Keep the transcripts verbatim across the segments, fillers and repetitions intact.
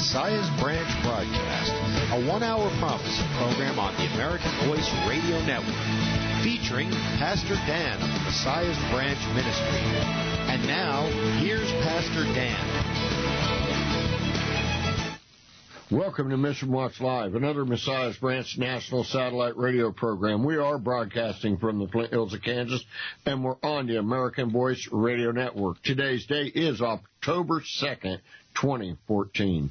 Messiah's Branch broadcast, a one-hour prophecy program on the American Voice Radio Network, featuring Pastor Dan of the Messiah's Branch Ministry. And now, here's Pastor Dan. Welcome to Mission Watch Live, another Messiah's Branch national satellite radio program. We are broadcasting from the Flint Hills of Kansas, and we're on the American Voice Radio Network. Today's day is October second, twenty fourteen.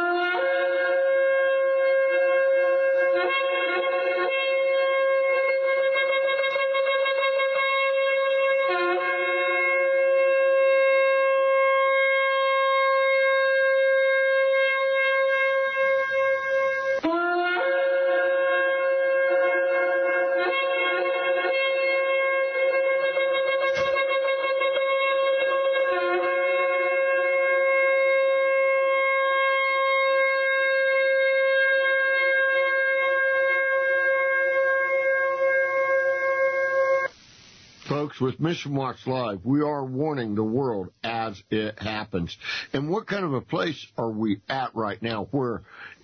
Folks, with Mission Watch Live, we are warning the world as it happens. And what kind of a place are we at right now where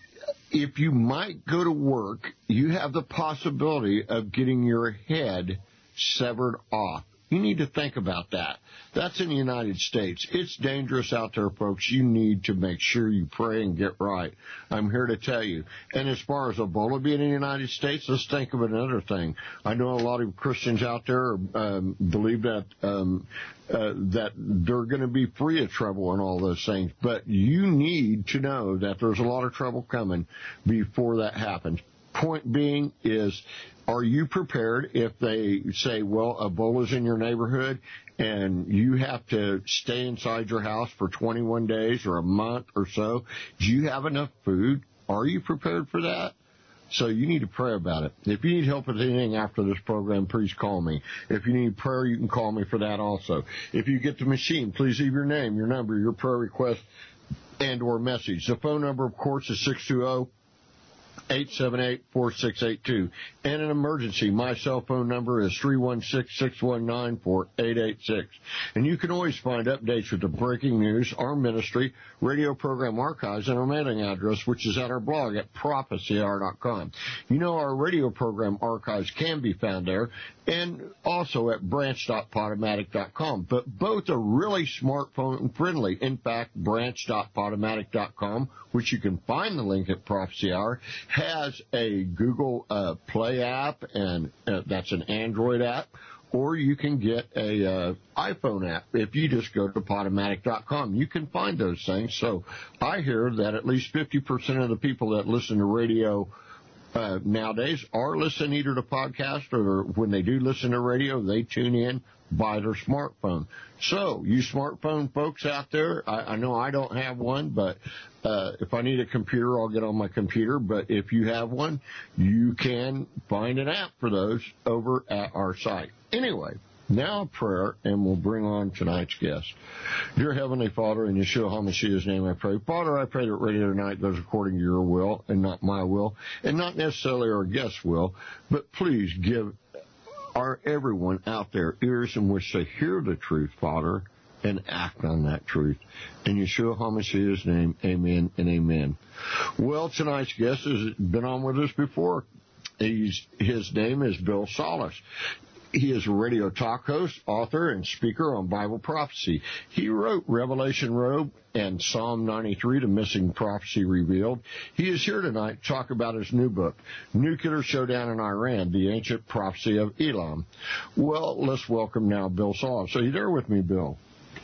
if you might go to work, you have the possibility of getting your head severed off? You need to think about that. That's in the United States. It's dangerous out there, folks. You need to make sure you pray and get right. I'm here to tell you. And as far as Ebola being in the United States, let's think of another thing. I know a lot of Christians out there um, believe that um, uh, that they're going to be free of trouble and all those things. But you need to know that there's a lot of trouble coming before that happens. Point being is, are you prepared if they say, well, Ebola's in your neighborhood and you have to stay inside your house for twenty-one days or a month or so? Do you have enough food? Are you prepared for that? So you need to pray about it. If you need help with anything after this program, please call me. If you need prayer, you can call me for that also. If you get the machine, please leave your name, your number, your prayer request, and or message. The phone number, of course, is six two zero, eight seven eight, four six eight two. And an emergency, my cell phone number is three one six, six one nine, four eight eight six. And you can always find updates with the breaking news, our ministry, radio program archives, and our mailing address, which is at our blog at prophecy hour dot com. You know, our radio program archives can be found there, and also at branch dot podomatic dot com. But both are really smartphone friendly. In fact, branch dot podomatic dot com, which you can find the link at Prophecy Hour, has a Google uh, Play app, and uh, that's an Android app, or you can get a uh, iPhone app. If you just go to podomatic dot com, you can find those things. So I hear that at least fifty percent of the people that listen to radio uh, nowadays are listening either to podcasts, or when they do listen to radio, they tune in by their smartphone. So, you smartphone folks out there, I, I know I don't have one, but uh, if I need a computer, I'll get on my computer. But if you have one, you can find an app for those over at our site. Anyway, now a prayer, and we'll bring on tonight's guest. Dear Heavenly Father, in Yeshua HaMashiach's name I pray. Father, I pray that radio tonight goes according to your will and not my will, and not necessarily our guest's will, but please give our everyone out there ears in which to hear the truth, Father, and act on that truth. In Yeshua HaMashiach's name, amen and amen. Well, tonight's guest has been on with us before. He's, his name is Bill Salus. He is a radio talk host, author, and speaker on Bible prophecy. He wrote Revelation Robe and Psalm ninety-three, The Missing Prophecy Revealed. He is here tonight to talk about his new book, Nuclear Showdown in Iran, The Ancient Prophecy of Elam. Well, let's welcome now Bill Salus. So you there with me, Bill?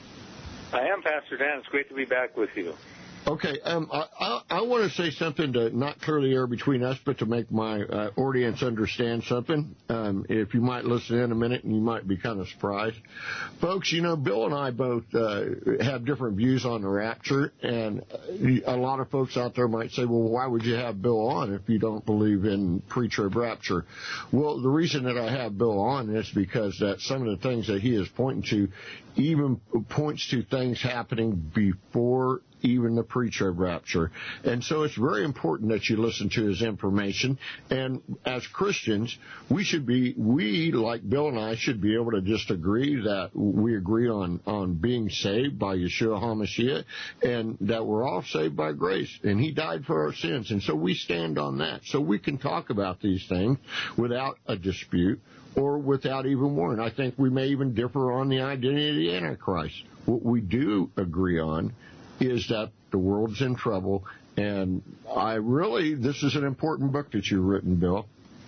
I am, Pastor Dan. It's great to be back with you. Okay, um, I, I, I want to say something to not clear the air between us, but to make my uh, audience understand something. Um, if you might listen in a minute, and you might be kind of surprised. Folks, you know, Bill and I both uh, have different views on the rapture, and a lot of folks out there might say, well, why would you have Bill on if you don't believe in pre-trib rapture? Well, the reason that I have Bill on is because that some of the things that he is pointing to even points to things happening before even the pre-trib rapture. And so it's very important that you listen to his information. And as Christians, we should be, we, like Bill and I, should be able to just agree that we agree on, on being saved by Yeshua HaMashiach, and that we're all saved by grace. And he died for our sins. And so we stand on that. So we can talk about these things without a dispute or without even warning. I think we may even differ on the identity of the Antichrist. What we do agree on is that the world's in trouble, and I really, this is an important book that you've written, Bill.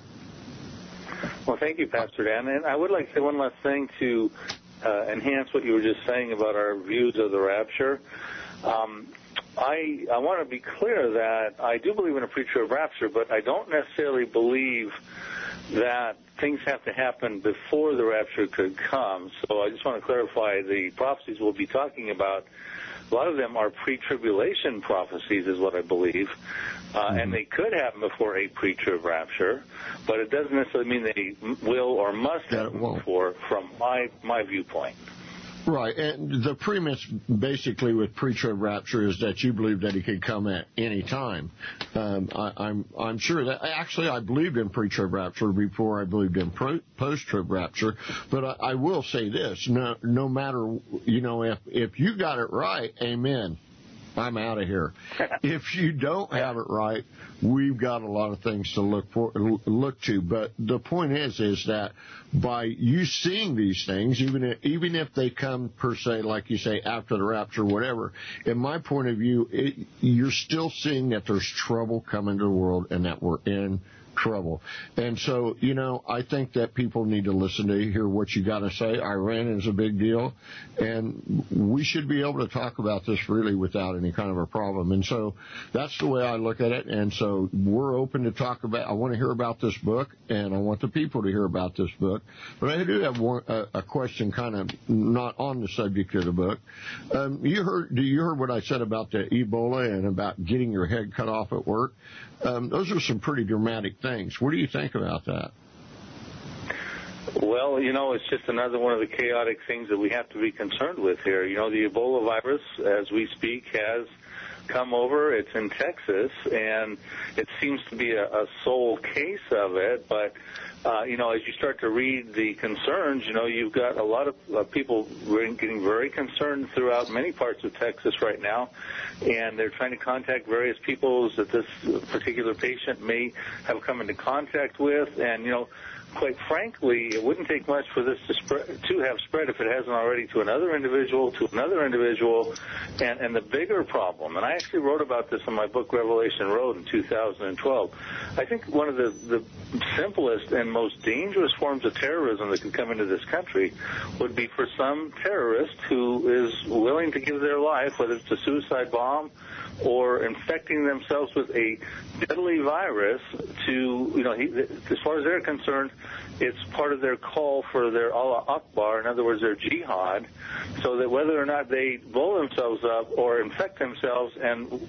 Well, thank you, Pastor Dan. And I would like to say one last thing to uh, enhance what you were just saying about our views of the rapture. Um, I, I want to be clear that I do believe in a pre-trib rapture, but I don't necessarily believe that things have to happen before the rapture could come. So I just want to clarify the prophecies we'll be talking about. A lot of them are pre-tribulation prophecies is what I believe, uh, mm-hmm. and they could happen before a pre-trib rapture, but it doesn't necessarily mean they will or must happen before from my, my viewpoint. Right, and the premise basically with pre-trib rapture is that you believe that he could come at any time. Um, I, I'm I'm sure that actually I believed in pre-trib rapture before I believed in pro, post-trib rapture. But I, I will say this: no, no matter you know if if you got it right, amen. I'm out of here. If you don't have it right, we've got a lot of things to look for, look to. But the point is, is that by you seeing these things, even if, even if they come per se, like you say, after the rapture, whatever, in my point of view, it, you're still seeing that there's trouble coming to the world and that we're in trouble. And so, you know, I think that people need to listen to hear what you got to say. Iran is a big deal, and we should be able to talk about this really without any kind of a problem. And so that's the way I look at it. And so we're open to talk about, I want to hear about this book, and I want the people to hear about this book. But I do have one, a, a question kind of not on the subject of the book. Um, you heard, do you heard what I said about the Ebola and about getting your head cut off at work? Um, those are some pretty dramatic things. What do you think about that? Well, you know, it's just another one of the chaotic things that we have to be concerned with here. You know, the Ebola virus, as we speak, has come over. It's in Texas, and it seems to be a, a sole case of it. But, uh, you know, as you start to read the concerns, you know, you've got a lot of uh, people getting very concerned throughout many parts of Texas right now, and they're trying to contact various people that this particular patient may have come into contact with. And, you know, quite frankly, it wouldn't take much for this to spread, to have spread if it hasn't already to another individual, to another individual. And, and the bigger problem, and I actually wrote about this in my book, Revelation Road, in two thousand twelve. I think one of the, the simplest and most dangerous forms of terrorism that could come into this country would be for some terrorist who is willing to give their life, whether it's a suicide bomb or infecting themselves with a deadly virus to, you know, he, as far as they're concerned, it's part of their call for their Allah Akbar, in other words, their jihad, so that whether or not they blow themselves up or infect themselves and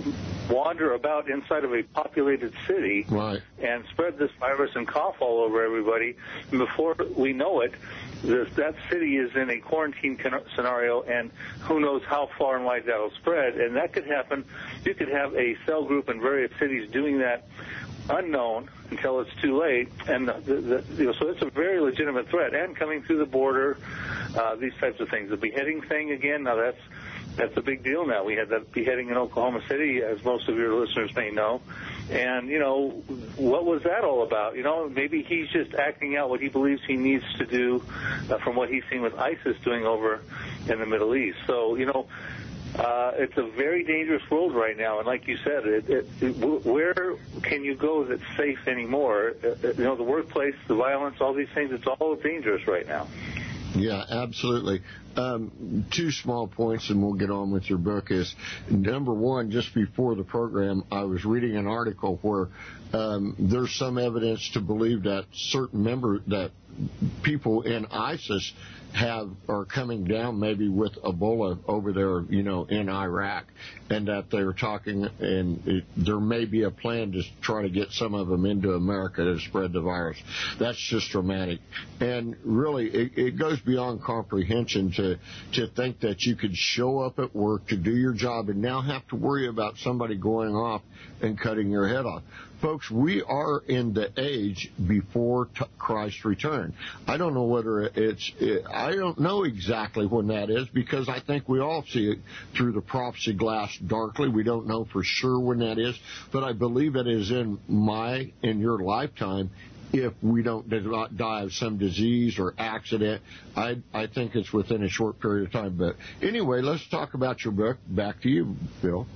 wander about inside of a populated city right. and spread this virus and cough all over everybody, and before we know it, this, that city is in a quarantine scenario, and who knows how far and wide that'll spread. And that could happen. You could have a cell group in various cities doing that unknown until it's too late. And the, the, you know, so it's a very legitimate threat. And coming through the border, uh, these types of things. The beheading thing, again, now that's That's a big deal now. We had that beheading in Oklahoma City, as most of your listeners may know. And, you know, what was that all about? You know, maybe he's just acting out what he believes he needs to do uh, from what he's seen with ISIS doing over in the Middle East. So, you know, uh, it's a very dangerous world right now. And like you said, it, it, it, where can you go that's safe anymore? Uh, you know, the workplace, the violence, all these things, it's all dangerous right now. Yeah, absolutely. Um, two small points, and we'll get on with your book. Is number one, just before the program, I was reading an article where um, there's some evidence to believe that certain members, that people in ISIS have are coming down maybe with Ebola over there, you know, in Iraq, and that they're talking, and it, there may be a plan to try to get some of them into America to spread the virus. That's just dramatic. And really, it, it goes beyond comprehension to, to think that you could show up at work to do your job and now have to worry about somebody going off and cutting your head off. Folks, we are in the age before t- Christ's return. I don't know whether it's, it, I don't know exactly when that is, because I think we all see it through the prophecy glass darkly. We don't know for sure when that is, but I believe it is in my, in your lifetime, if we don't die of some disease or accident. I, I think it's within a short period of time. But anyway, let's talk about your book. Back to you, Bill.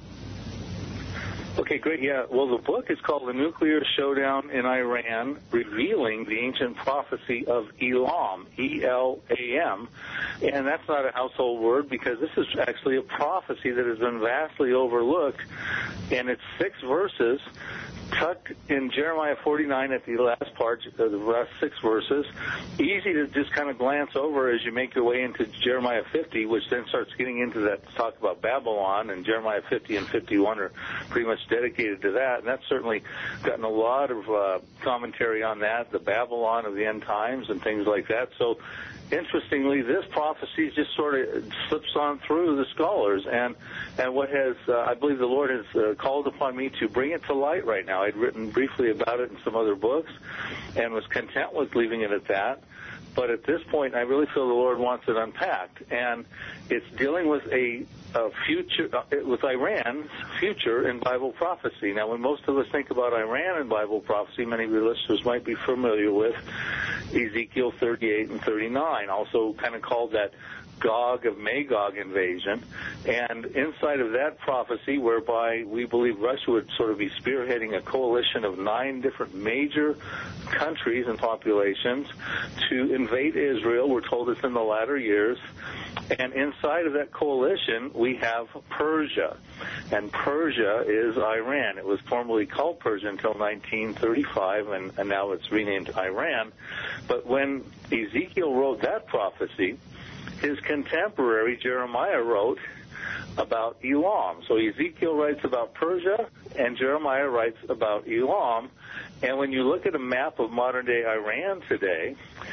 Okay, great. Yeah, well, the book is called The Nuclear Showdown in Iran, Revealing the Ancient Prophecy of Elam, E L A M. And that's not a household word, because this is actually a prophecy that has been vastly overlooked. And it's six verses tucked in Jeremiah forty-nine at the last part, uh, the last six verses. Easy to just kind of glance over as you make your way into Jeremiah fifty, which then starts getting into that talk about Babylon, and Jeremiah fifty and fifty-one are pretty much dedicated to that. And that's certainly gotten a lot of uh, commentary on that, the Babylon of the end times and things like that. So interestingly, this prophecy just sort of slips on through the scholars, and and what has uh, I believe the Lord has uh, called upon me to bring it to light right now. I'd written briefly about it in some other books, and was content with leaving it at that. But at this point, I really feel the Lord wants it unpacked, and it's dealing with a, a future, uh, with Iran's future in Bible prophecy. Now, when most of us think about Iran in Bible prophecy, many of your listeners might be familiar with Ezekiel thirty-eight and thirty-nine, also kind of called that Gog of Magog invasion. And inside of that prophecy, whereby we believe Russia would sort of be spearheading a coalition of nine different major countries and populations to invade Israel, we're told it's in the latter years. And inside of that coalition, we have Persia. And Persia is Iran. It was formerly called Persia until nineteen thirty-five, and, and now it's renamed Iran. But when Ezekiel wrote that prophecy, his contemporary Jeremiah wrote about Elam. So Ezekiel writes about Persia, and Jeremiah writes about Elam. And when you look at a map of modern-day Iran today,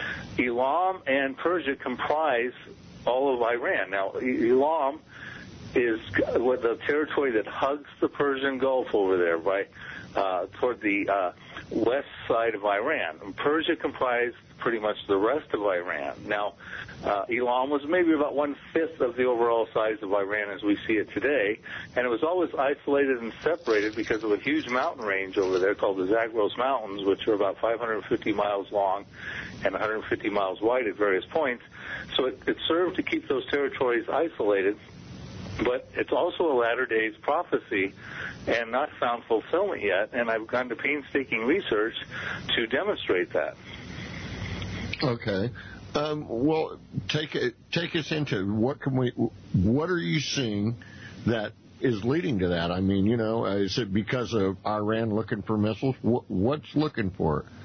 Elam and Persia comprise all of Iran. Now, Elam is what the territory that hugs the Persian Gulf over there, right, uh, toward the uh, west side of Iran. And Persia comprised pretty much the rest of Iran. Now, uh, Elam was maybe about one-fifth of the overall size of Iran as we see it today, and it was always isolated and separated because of a huge mountain range over there called the Zagros Mountains, which are about five hundred fifty miles long and one hundred fifty miles wide at various points. So it, it served to keep those territories isolated, but it's also a latter days prophecy and not found fulfillment yet, and I've gone to painstaking research to demonstrate that. Okay. Um, well, take it, take us into what can we, what are you seeing that is leading to that? I mean, you know, is it because of Iran looking for missiles? What, what's looking for it?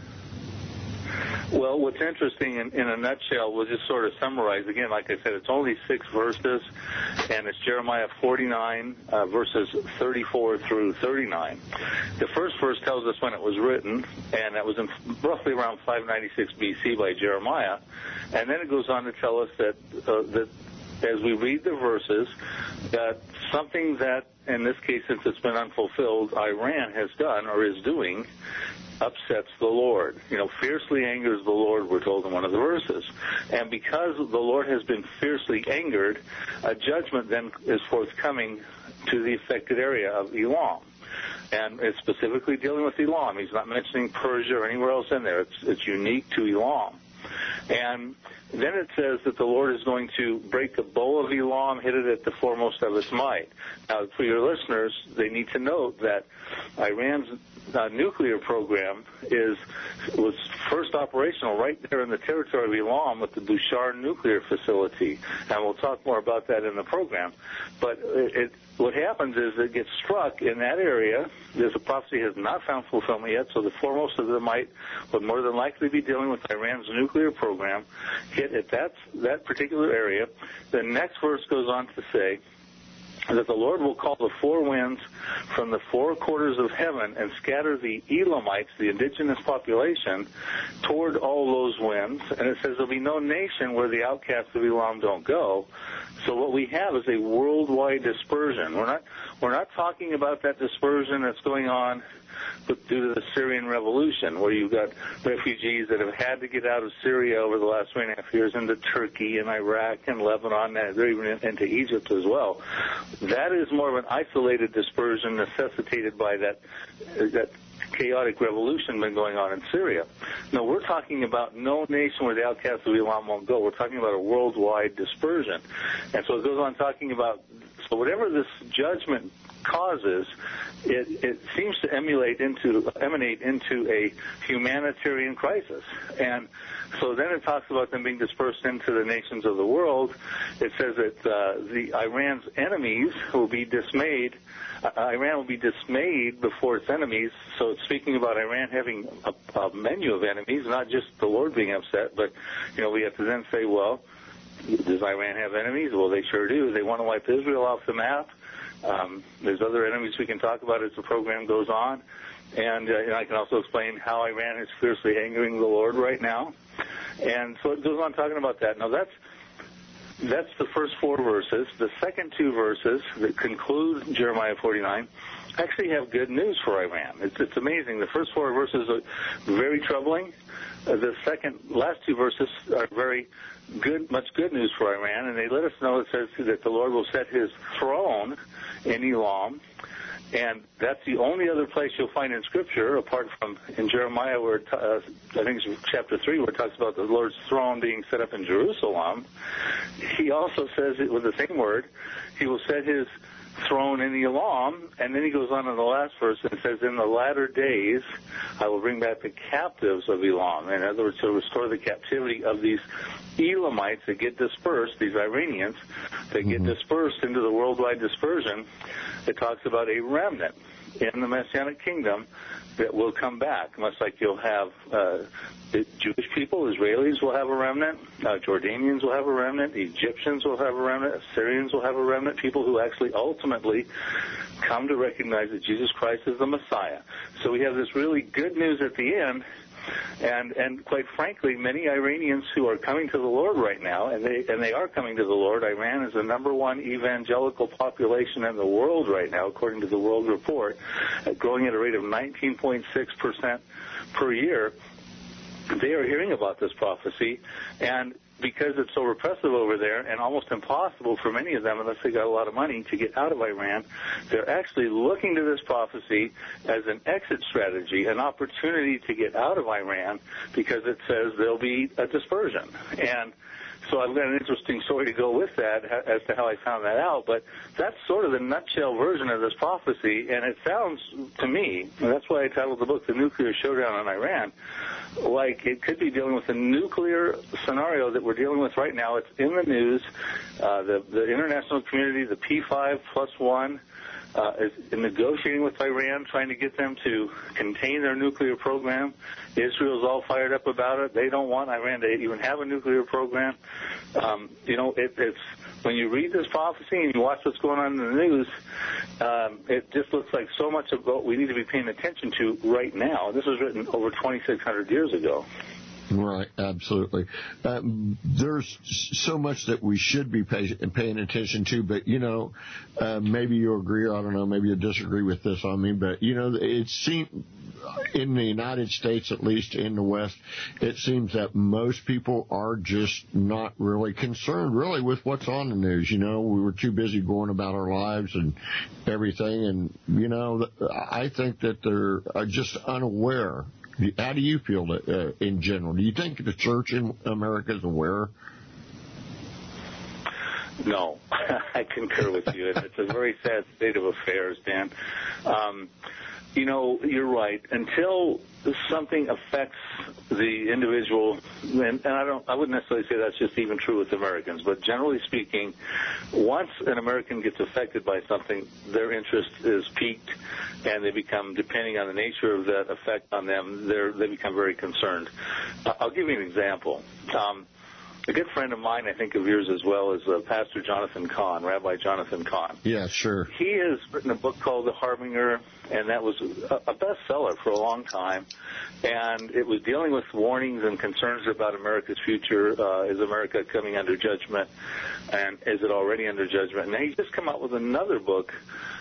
Well, what's interesting in, in a nutshell, we'll just sort of summarize. Again, like I said, it's only six verses, and it's Jeremiah forty-nine, uh, verses thirty-four through thirty-nine. The first verse tells us when it was written, and that was in roughly around five ninety-six B C by Jeremiah. And then it goes on to tell us that, uh, that as we read the verses, that something that, in this case, since it's been unfulfilled, Iran has done or is doing, upsets the Lord. You know, fiercely angers the Lord, we're told in one of the verses. And because the Lord has been fiercely angered, a judgment then is forthcoming to the affected area of Elam. And it's specifically dealing with Elam. He's not mentioning Persia or anywhere else in there. It's, it's unique to Elam. And then it says that the Lord is going to break the bow of Elam, hit it at the foremost of its might. Now, for your listeners, they need to note that Iran's uh, nuclear program is was first operational right there in the territory of Elam with the Bushehr nuclear facility. And we'll talk more about that in the program. But it, it, what happens is it gets struck in that area. This prophecy has not found fulfillment yet, so the foremost of the might would more than likely be dealing with Iran's nuclear program, hit at that, that particular area. The next verse goes on to say, that the Lord will call the four winds from the four quarters of heaven and scatter the Elamites, the indigenous population, toward all those winds. And it says there'll be no nation where the outcasts of Elam don't go. So what we have is a worldwide dispersion. We're not we're not talking about that dispersion that's going on due to the Syrian revolution, where you've got refugees that have had to get out of Syria over the last three and a half years into Turkey and Iraq and Lebanon, and they're even into Egypt as well. That is more of an isolated dispersion necessitated by that that chaotic revolution been going on in Syria. No, we're talking about no nation where the outcasts of Elam won't go. We're talking about a worldwide dispersion. And so it goes on talking about, so whatever this judgment causes, it, it seems to emulate into, emanate into a humanitarian crisis. And so then it talks about them being dispersed into the nations of the world. It says that uh, the Iran's enemies will be dismayed. Uh, Iran will be dismayed before its enemies. So it's speaking about Iran having a, a menu of enemies, not just the Lord being upset, but, you know, we have to then say, well, does Iran have enemies? Well, they sure do. They want to wipe Israel off the map. Um, there's other enemies we can talk about as the program goes on. And, uh, and I can also explain how Iran is fiercely angering the Lord right now. And so it goes on talking about that. Now, that's that's the first four verses. The second two verses that conclude Jeremiah forty-nine actually have good news for Iran. It's, it's amazing. The first four verses are very troubling. Uh, the second, last two verses are very good, much good news for Iran, and they let us know, it says that the Lord will set his throne in Elam, and that's the only other place you'll find in Scripture, apart from in Jeremiah, where it, uh, I think it's chapter three, where it talks about the Lord's throne being set up in Jerusalem. He also says it with the same word, he will set his throne in Elam, and then he goes on in the last verse and says, in the latter days, I will bring back the captives of Elam. In other words, to restore the captivity of these Elamites that get dispersed, these Iranians, that get mm-hmm. dispersed into the worldwide dispersion. It talks about a remnant in the Messianic kingdom that will come back, much like you'll have uh, the Jewish people, Israelis will have a remnant, uh, Jordanians will have a remnant, Egyptians will have a remnant, Assyrians will have a remnant, people who actually ultimately come to recognize that Jesus Christ is the Messiah. So we have this really good news at the end. And and quite frankly, many Iranians who are coming to the Lord right now, and they and they are coming to the Lord. Iran is the number one evangelical population in the world right now, according to the World Report, growing at a rate of nineteen point six percent per year. They are hearing about this prophecy, and because it's so repressive over there and almost impossible for many of them, unless they got a lot of money, to get out of Iran, they're actually looking to this prophecy as an exit strategy, an opportunity to get out of Iran, because it says there'll be a dispersion. And so I've got an interesting story to go with that as to how I found that out, but that's sort of the nutshell version of this prophecy, and it sounds to me, and that's why I titled the book The Nuclear Showdown in Iran, like it could be dealing with a nuclear scenario that we're dealing with right now. It's in the news. Uh, the, the international community, the P five plus one, uh, is negotiating with Iran, trying to get them to contain their nuclear program. Israel's all fired up about it. They don't want Iran to even have a nuclear program. Um, you know, it, it's when you read this prophecy and you watch what's going on in the news, um, it just looks like so much of what we need to be paying attention to right now. This was written over twenty-six hundred years ago. Right, absolutely. Um, there's so much that we should be pay, paying attention to, but, you know, uh, maybe you agree, I don't know, maybe you disagree with this on me, but, you know, it seems, in the United States, at least in the West, it seems that most people are just not really concerned, really, with what's on the news. You know, we were too busy going about our lives and everything, and, you know, I think that they're just unaware. How do you feel that, uh, in general? Do you think the church in America is aware? No, I concur with you. It's a very sad state of affairs, Dan. Um, you know, you're right. Until something affects the individual, and, and I don't, I wouldn't necessarily say that's just even true with Americans, but generally speaking, once an American gets affected by something, their interest is piqued, and they become, depending on the nature of that effect on them, they're, they become very concerned. I'll give you an example. Um, a good friend of mine, I think of yours as well, is uh, Pastor Jonathan Cahn, Rabbi Jonathan Cahn. Yeah, sure. He has written a book called The Harbinger, and that was a, a bestseller for a long time. And it was dealing with warnings and concerns about America's future. Uh, is America coming under judgment? And is it already under judgment? And he's just come out with another book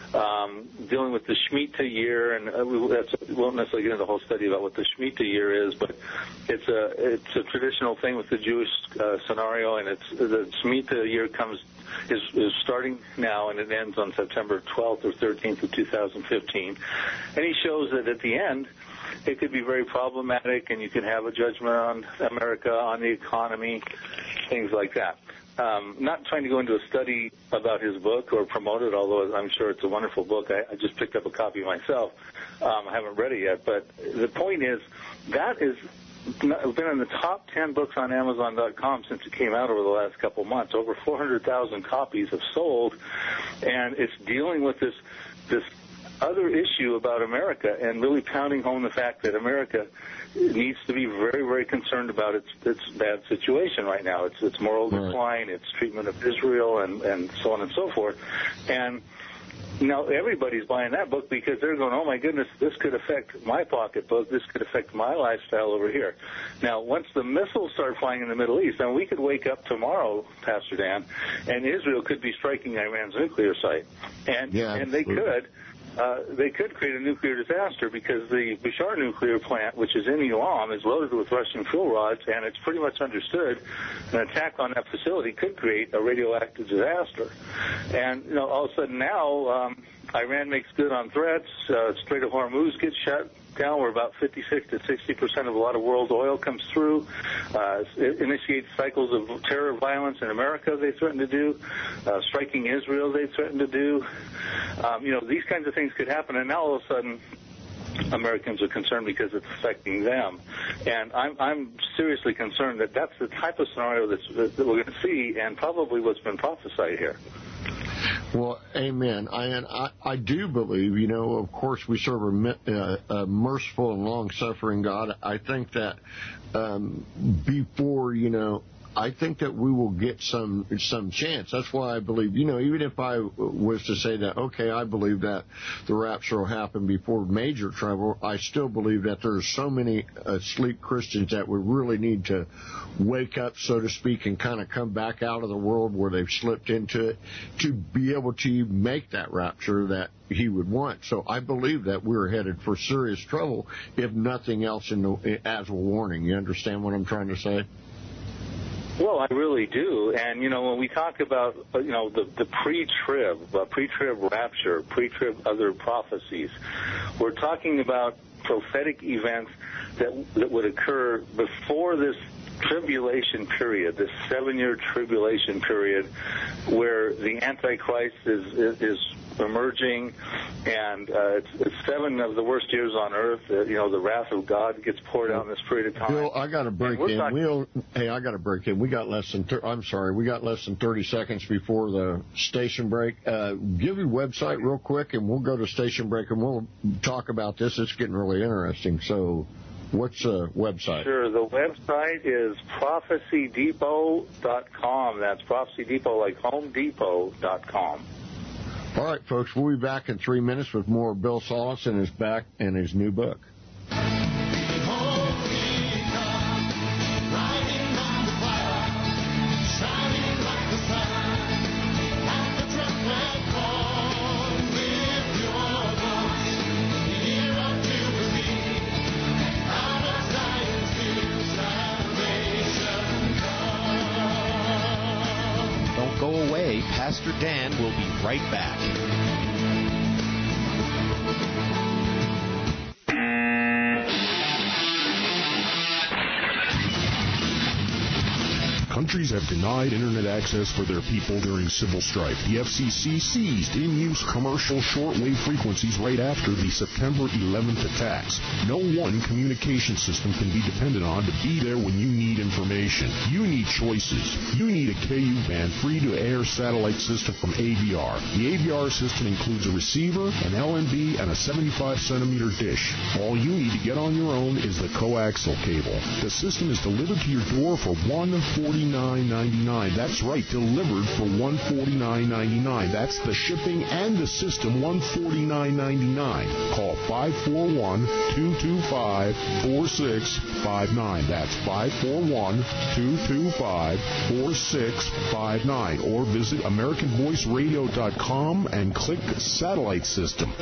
Um, dealing with the Shemitah year, and uh, we, that's, we won't necessarily get into the whole study about what the Shemitah year is, but it's a it's a traditional thing with the Jewish uh, scenario, and it's the Shemitah year comes is, is starting now, and it ends on September twelfth or thirteenth of two thousand fifteen, and he shows that at the end it could be very problematic, and you can have a judgment on America, on the economy, things like that. Um, not trying to go into a study about his book or promote it, although I'm sure it's a wonderful book. I, I just picked up a copy myself. Um, I haven't read it yet. But the point is, that is been in the top ten books on Amazon dot com since it came out over the last couple months. Over four hundred thousand copies have sold, and it's dealing with this this other issue about America and really pounding home the fact that America needs to be very, very concerned about its its bad situation right now. It's its moral right. decline, its treatment of Israel, and, and so on and so forth. And now everybody's buying that book because they're going, oh, my goodness, this could affect my pocketbook. This could affect my lifestyle over here. Now, once the missiles start flying in the Middle East, then we could wake up tomorrow, Pastor Dan, and Israel could be striking Iran's nuclear site. And, yeah, and they could. Uh, they could create a nuclear disaster because the Bushehr nuclear plant, which is in Elam, is loaded with Russian fuel rods, and it's pretty much understood an attack on that facility could create a radioactive disaster. And, you know, all of a sudden now, um, Iran makes good on threats. Uh, Strait of Hormuz gets shut down, where about fifty-six to sixty percent of a lot of world oil comes through. Uh, it initiates cycles of terror violence in America, they threaten to do. Uh, striking Israel, they threaten to do. Um, you know, these kinds of things could happen, and now all of a sudden Americans are concerned because it's affecting them. And I'm, I'm seriously concerned that that's the type of scenario that's, that we're going to see, and probably what's been prophesied here. Well, amen. I, and I, I do believe, you know, of course, we serve a, uh, a merciful and long-suffering God. I think that um, before, you know, I think that we will get some some chance. That's why I believe, you know, even if I was to say that, okay, I believe that the rapture will happen before major trouble, I still believe that there's so many asleep Christians that would really need to wake up, so to speak, and kind of come back out of the world where they've slipped into it to be able to make that rapture that he would want. So I believe that we're headed for serious trouble, if nothing else, in the, as a warning. You understand what I'm trying to say? Well, I really do. And, you know, when we talk about, you know, the, the pre-trib, uh, pre-trib rapture, pre-trib other prophecies, we're talking about prophetic events that that would occur before this tribulation period, this seven-year tribulation period, where the Antichrist is is, is emerging, and uh, it's, it's seven of the worst years on earth. Uh, you know, the wrath of God gets poured out in this period of time. Bill, I got to break in. Talking- we'll, hey, I got to break in. We got less than. Thir- I'm sorry, we got less than thirty seconds before the station break. Uh, give your website real quick, and we'll go to station break, and we'll talk about this. It's getting really interesting. So, what's the website? Sure. The website is prophecy depot dot com. That's Prophecy Depot, like Home Depot dot com. All right, folks, we'll be back in three minutes with more Bill Salus and his back and his new book. Go away. Pastor Dan will be right back. Countries have denied Internet access for their people during civil strife. The F C C seized in-use commercial shortwave frequencies right after the September eleventh attacks. No one communication system can be depended on to be there when you need information. You need choices. You need a K U-band free-to-air satellite system from A V R. The A V R system includes a receiver, an L N B, and a seventy-five centimeter dish. All you need to get on your own is the coaxial cable. The system is delivered to your door for one hundred forty-nine dollars. forty-nine ninety-nine. That's right, delivered for one hundred forty-nine ninety-nine. That's the shipping and the system, one hundred forty-nine ninety-nine. Call five four one, two two five, four six five nine. That's five four one, two two five, four six five nine. Or visit American Voice Radio dot com and click Satellite System.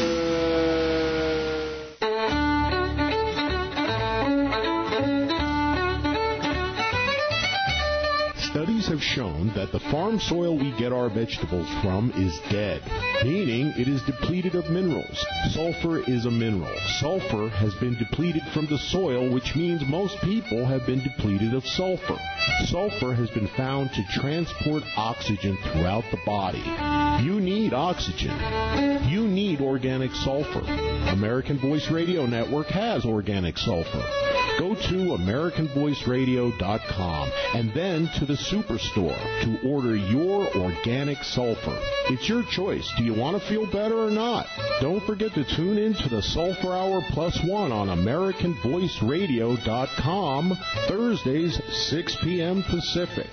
Studies have shown that the farm soil we get our vegetables from is dead, meaning it is depleted of minerals. Sulfur is a mineral. Sulfur has been depleted from the soil, which means most people have been depleted of sulfur. Sulfur has been found to transport oxygen throughout the body. You need oxygen. You need organic sulfur. American Voice Radio Network has organic sulfur. Go to American Voice Radio dot com and then to the Superstore to order your organic sulfur. It's your choice. Do you want to feel better or not? Don't forget to tune in to the Sulfur Hour Plus One on American Voice Radio dot com, Thursdays, six p.m. Pacific.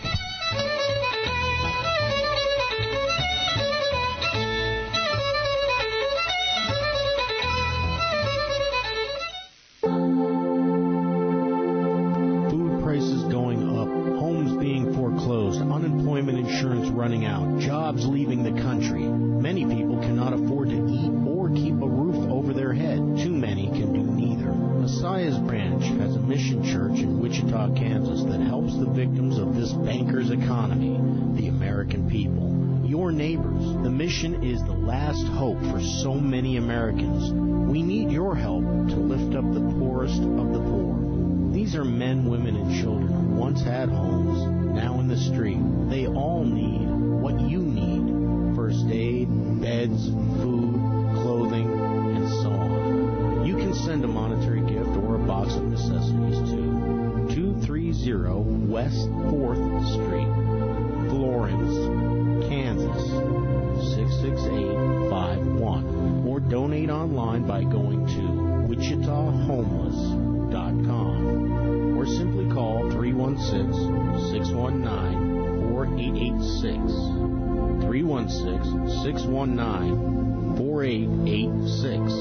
Running out, jobs leaving the country. Many people cannot afford to eat or keep a roof over their head. Too many can do neither. Messiah's Branch has a mission church in Wichita, Kansas that helps the victims of this banker's economy, the American people. Your neighbors. The mission is the last hope for so many Americans. We need your help to lift up the poorest of the poor. These are men, women, and children who once had homes, now in the street. They all need what you need. First aid, beds, food, clothing, and so on. You can send a monetary gift or a box of necessities to two thirty West fourth Street, Florence, Kansas, six six eight five one. Or donate online by going to Wichita Homeless dot com. Or simply call three one six, six one nine, four eight eight six. three one six, six one nine, four eight eight six.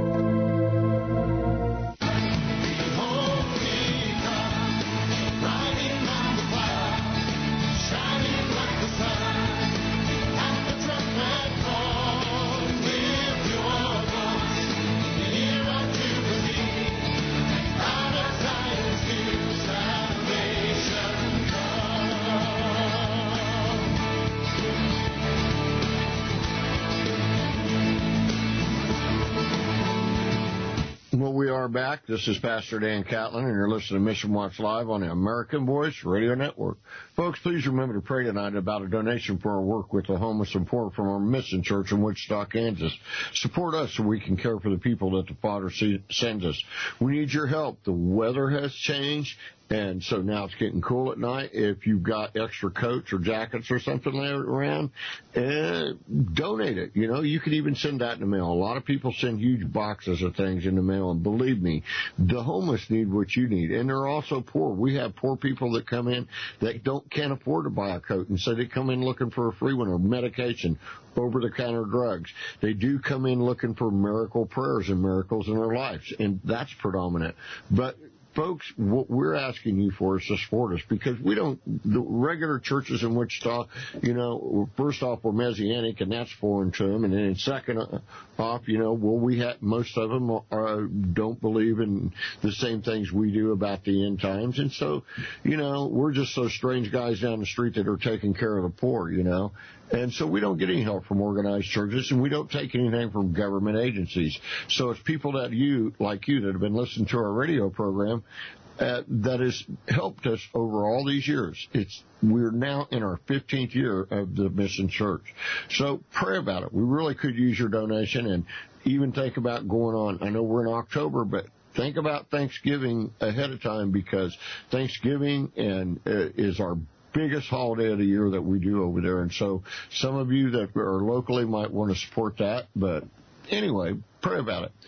We are back. This is Pastor Dan Catlin, and you're listening to Mission Watch Live on the American Voice Radio Network. Folks, please remember to pray tonight about a donation for our work with the homeless and poor from our mission church in Wichita, Kansas. Support us so we can care for the people that the Father sends us. We need your help. The weather has changed, and so now it's getting cool at night. If you've got extra coats or jackets or something around, uh, donate it. You know, you could even send that in the mail. A lot of people send huge boxes of things in the mail, and believe me, the homeless need what you need, and they're also poor. We have poor people that come in that don't can't afford to buy a coat, and so they come in looking for a free one or medication, over-the-counter drugs. They do come in looking for miracle prayers and miracles in their lives, and that's predominant. But folks, what we're asking you for is to support us, because we don't, the regular churches in Wichita, you know, first off, we're Messianic, and that's foreign to them, and then second off, you know, well, we have, most of them are, don't believe in the same things we do about the end times, and so, you know, we're just those strange guys down the street that are taking care of the poor, you know. And so we don't get any help from organized churches, and we don't take anything from government agencies. So it's people that you, like you, that have been listening to our radio program, uh, that has helped us over all these years. It's we're now in our fifteenth year of the Mission Church. So pray about it. We really could use your donation, and even think about going on. I know we're in October, but think about Thanksgiving ahead of time, because Thanksgiving and uh, is our biggest holiday of the year that we do over there. And so some of you that are locally might want to support that. But anyway, pray about it.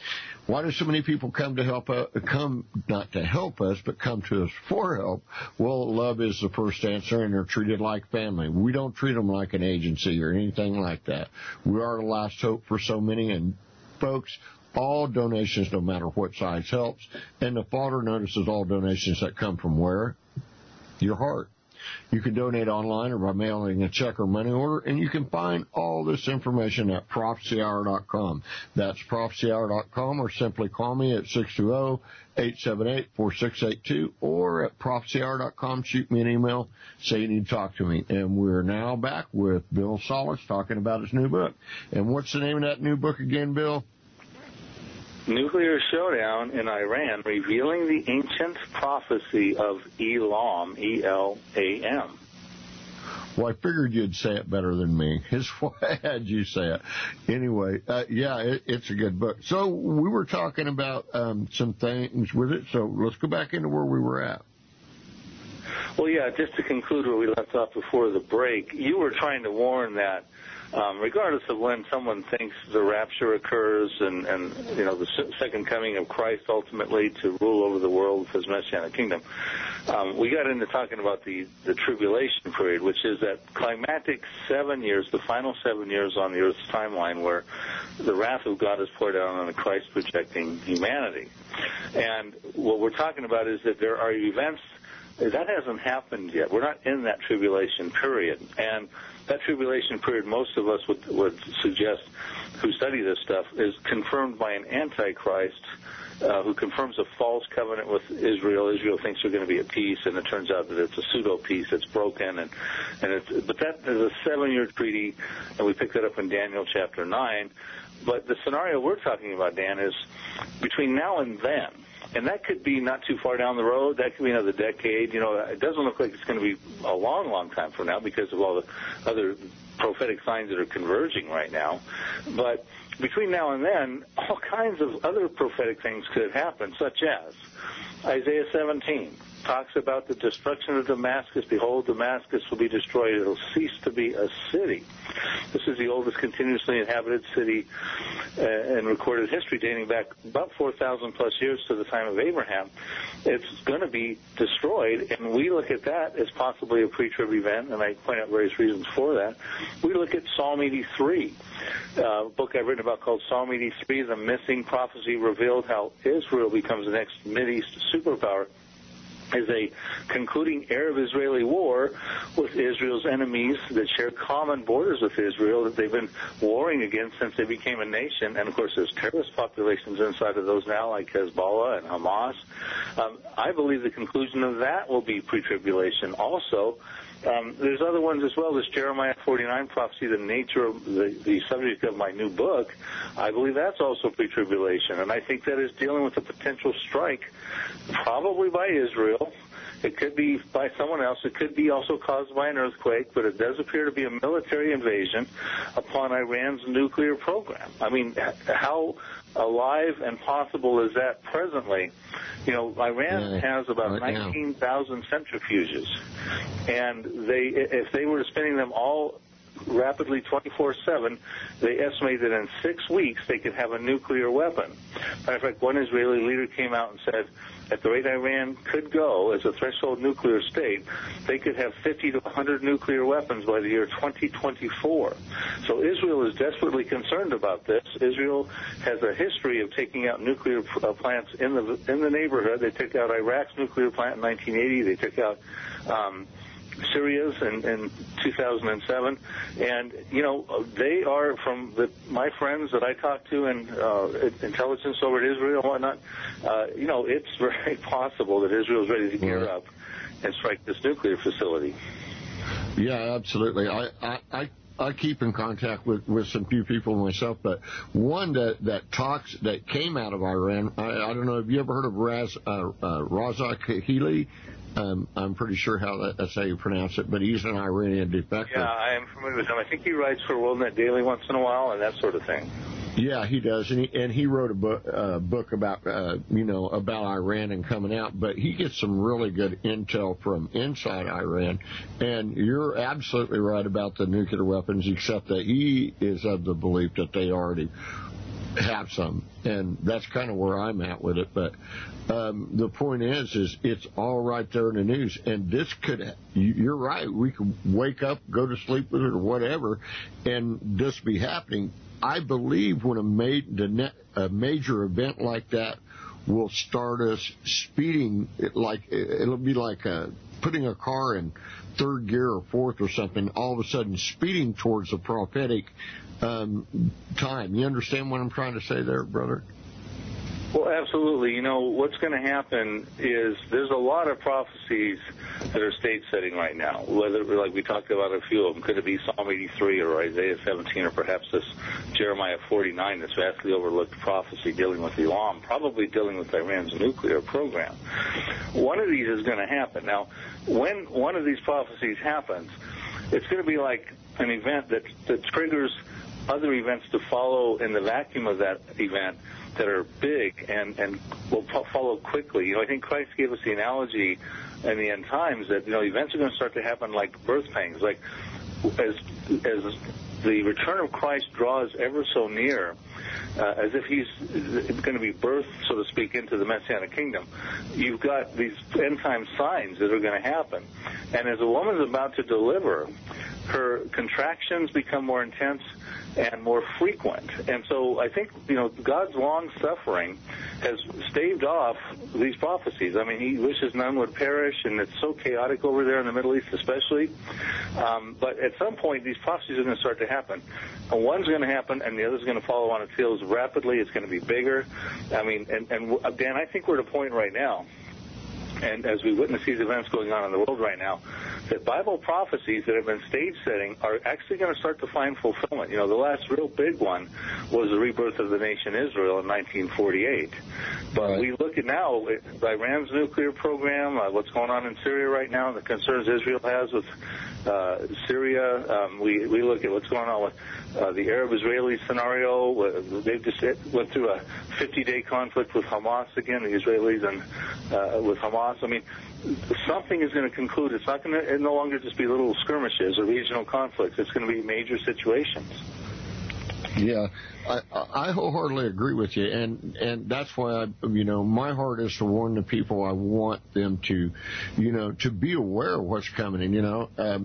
why do so many people come to help us, come not to help us, but come to us for help? Well, love is the first answer, and they're treated like family. We don't treat them like an agency or anything like that. We are the last hope for so many, and folks, all donations, no matter what size, helps. And the Father notices all donations that come from where? Your heart. You can donate online or by mailing a check or money order, and you can find all this information at prophecy hour dot com. That's prophecy hour dot com, or simply call me at six two zero, eight seven eight, four six eight two, or at prophecy hour dot com. Shoot me an email, say you need to talk to me. And we're now back with Bill Salus talking about his new book. And what's the name of that new book again, Bill? Nuclear Showdown in Iran, Revealing the Ancient Prophecy of Elam, E L A M. Well, I figured you'd say it better than me. Is why I had you say it. Anyway, uh, yeah, it, it's a good book. So we were talking about um, some things with it, so let's go back into where we were at. Well, yeah, just to conclude where we left off before the break, you were trying to warn that Um, regardless of when someone thinks the rapture occurs and, and you know, the second coming of Christ ultimately to rule over the world with his messianic kingdom, um, we got into talking about the, the tribulation period, which is that climactic seven years, the final seven years on the earth's timeline where the wrath of God is poured out on the Christ-projecting humanity. And what we're talking about is that there are events that hasn't happened yet. We're not in that tribulation period. And that tribulation period, most of us would, would suggest, who study this stuff, is confirmed by an antichrist uh, who confirms a false covenant with Israel. Israel thinks they're going to be at peace, and it turns out that it's a pseudo-peace. It's broken. and, and it's, But that is a seven-year treaty, and we picked that up in Daniel chapter nine. But the scenario we're talking about, Dan, is between now and then, and that could be not too far down the road. That could be another decade. You know, it doesn't look like it's going to be a long, long time from now because of all the other prophetic signs that are converging right now. But between now and then, all kinds of other prophetic things could happen, such as Isaiah seventeen talks about the destruction of Damascus. Behold, Damascus will be destroyed. It will cease to be a city. This is the oldest continuously inhabited city uh, in recorded history, dating back about four thousand plus years to the time of Abraham. It's going to be destroyed, and we look at that as possibly a pre-trib event, and I point out various reasons for that. We look at Psalm eighty-three, uh, a book I've written about called Psalm eighty-three, The Missing Prophecy Revealed How Israel Becomes the Next Mideast Superpower. Is a concluding Arab-Israeli war with Israel's enemies that share common borders with Israel that they've been warring against since they became a nation. And, of course, there's terrorist populations inside of those now, like Hezbollah and Hamas. Um, I believe the conclusion of that will be pre-tribulation also. Um, there's other ones as well. This Jeremiah forty-nine prophecy, the nature of the, the subject of my new book, I believe that's also pre-tribulation. And I think that is dealing with a potential strike, probably by Israel. It could be by someone else. It could be also caused by an earthquake, but it does appear to be a military invasion upon Iran's nuclear program. I mean, how alive and possible is that presently? You know, Iran yeah, has about right nineteen thousand centrifuges, and they, if they were spinning them all rapidly twenty-four seven, they estimate that in six weeks they could have a nuclear weapon. Matter of fact, one Israeli leader came out and said, at the rate Iran could go as a threshold nuclear state, they could have fifty to one hundred nuclear weapons by the year twenty twenty-four. So Israel is desperately concerned about this. Israel has a history of taking out nuclear plants in the in the neighborhood. They took out Iraq's nuclear plant in nineteen eighty. They took out um, Syria's in, in two thousand seven, and you know they are, from the, my friends that I talk to in uh, intelligence over at Israel and whatnot. Uh, you know, it's very possible that Israel is ready to gear up and strike this nuclear facility. Yeah, absolutely. I I, I I keep in contact with, with some few people myself, but one that, that talks that came out of Iran, I, I don't know, have you ever heard of Raz, uh, uh, Raza Kahili? Um, I'm pretty sure how that, that's how you pronounce it, but he's an Iranian defector. Yeah, I am familiar with him. I think he writes for WorldNet Daily once in a while and that sort of thing. Yeah, he does, and he and he wrote a book uh, book about uh, you know about Iran and coming out, but he gets some really good intel from inside Iran. And you're absolutely right about the nuclear weapons, except that he is of the belief that they already have some, and that's kind of where I'm at with it. But um, the point is, is it's all right there in the news, and this could, you're right, we could wake up, go to sleep with it or whatever, and this be happening. I believe when a, ma- the ne- a major event like that will start us speeding, it like it'll be like a, putting a car in third gear or fourth or something, all of a sudden speeding towards the prophetic um, time. You understand what I'm trying to say there, brother? Well, absolutely. You know, what's going to happen is there's a lot of prophecies that are stage setting right now, whether, like we talked about a few of them. Could it be Psalm eighty-three or Isaiah seventeen or perhaps this Jeremiah forty-nine, this vastly overlooked prophecy dealing with Elam, probably dealing with Iran's nuclear program. One of these is going to happen. Now, when one of these prophecies happens, it's going to be like an event that, that triggers other events to follow in the vacuum of that event that are big and, and will follow quickly. You know, I think Christ gave us the analogy in the end times that, you know, events are going to start to happen like birth pangs. Like as as the return of Christ draws ever so near, uh, as if he's going to be birthed, so to speak, into the Messianic kingdom, you've got these end time signs that are going to happen. And as a woman's about to deliver, her contractions become more intense and more frequent. And so I think, you know, God's long suffering has staved off these prophecies. I mean, he wishes none would perish, and it's so chaotic over there in the Middle East especially. Um, but at some point, these prophecies are going to start to happen. And one's going to happen, and the other's going to follow on its heels rapidly. It's going to be bigger. I mean, and, and Dan, I think we're at a point right now, and as we witness these events going on in the world right now, that Bible prophecies that have been stage setting are actually going to start to find fulfillment. You know, the last real big one was the rebirth of the nation Israel in nineteen forty-eight. But right. We look at now, Iran's nuclear program, uh, what's going on in Syria right now, and the concerns Israel has with uh, Syria. Um, we, we look at what's going on with uh, the Arab-Israeli scenario. They've just went through a fifty-day conflict with Hamas again, the Israelis and uh, with Hamas. I mean, something is going to conclude. It's not going to no longer just be little skirmishes or regional conflicts. It's going to be major situations. Yeah, I, I wholeheartedly agree with you, and and that's why I, you know, my heart is to warn the people. I want them to, you know, to be aware of what's coming. And you know, um,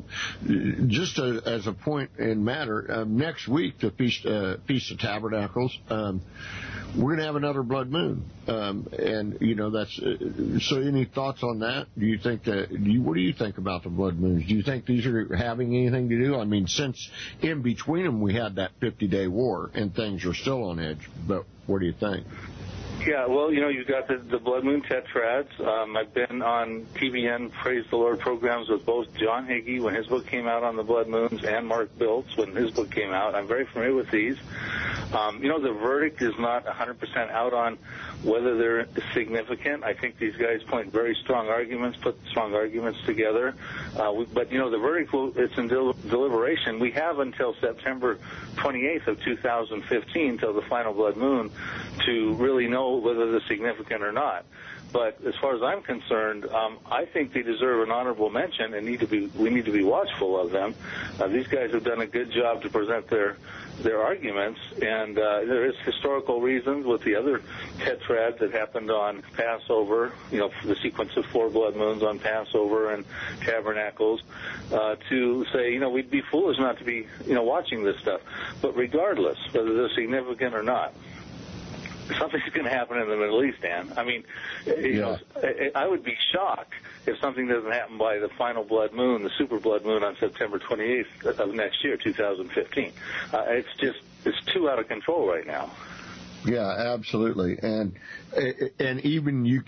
just a, as a point in matter, uh, next week the feast uh, Feast of Tabernacles, um, we're going to have another blood moon, um, and you know that's. Uh, so, any thoughts on that? Do you think that? Do you, what do you think about the blood moons? Do you think these are having anything to do? I mean, since in between them we had that fifty-day war, and things are still on edge. But what do you think? Yeah, well, you know, you've got the, the Blood Moon Tetrads. Um, I've been on T V N Praise the Lord programs with both John Hagee when his book came out on the Blood Moons and Mark Biltz when his book came out. I'm very familiar with these. Um, you know, the verdict is not one hundred percent out on whether they're significant. I think these guys point very strong arguments, put strong arguments together. Uh, we, but, you know, the verdict, will, it's in del- deliberation. We have until September twenty-eighth of two thousand fifteen, till the final blood moon, to really know whether they're significant or not. But as far as I'm concerned, um, I think they deserve an honorable mention and need to be. We need to be watchful of them. Uh, these guys have done a good job to present their their arguments, and uh, there is historical reasons with the other tetrads that happened on Passover. You know, the sequence of four blood moons on Passover and Tabernacles, uh, to say, you know, we'd be foolish not to be, you know, watching this stuff. But regardless, whether they're significant or not, something's going to happen in the Middle East, Dan. I mean, you yeah. know, I would be shocked if something doesn't happen by the final blood moon, the super blood moon on September twenty-eighth of next year, two thousand fifteen. Uh, it's just, it's too out of control right now. Yeah, absolutely. And and even you,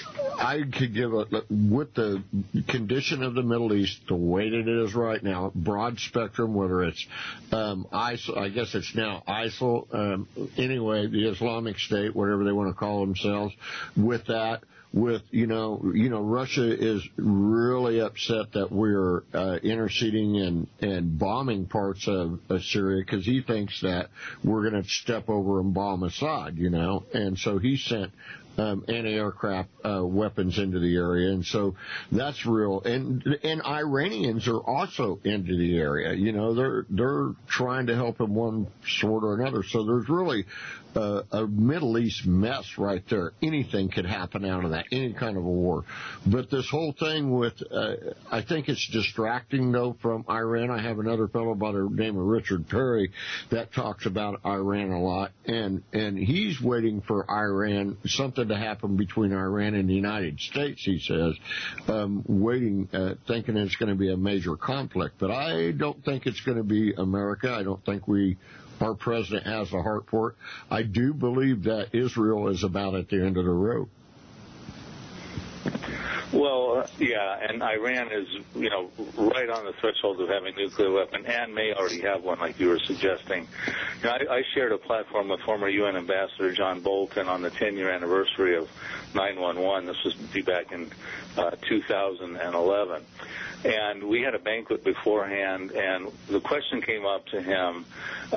I could give a, with the condition of the Middle East, the way that it is right now, broad spectrum, whether it's um, ISIL, I guess it's now ISIL, um, anyway, the Islamic State, whatever they want to call themselves, with that, with, you know, you know, Russia is really upset that we're uh, interceding and, and bombing parts of, of Syria because he thinks that we're going to step over and bomb Assad, you know, and so he sent um, anti-aircraft uh, weapons into the area, and so that's real. And and Iranians are also into the area. You know, they're they're trying to help in one sort or another. So there's really uh, a Middle East mess right there. Anything could happen out of that, any kind of a war. But this whole thing with, uh, I think it's distracting though from Iran. I have another fellow by the name of Richard Perry that talks about Iran a lot, and and he's waiting for Iran, something to happen between Iran and the United States, he says, um, waiting, uh, thinking it's going to be a major conflict. But I don't think it's going to be America. I don't think we, our president has the heart for it. I do believe that Israel is about at the end of the road. Well, uh, yeah, and Iran is, you know, right on the threshold of having a nuclear weapon and may already have one, like you were suggesting. You know, I, I shared a platform with former U N Ambassador John Bolton on the ten-year anniversary of nine one one. This was back in uh, two thousand eleven. And we had a banquet beforehand, and the question came up to him.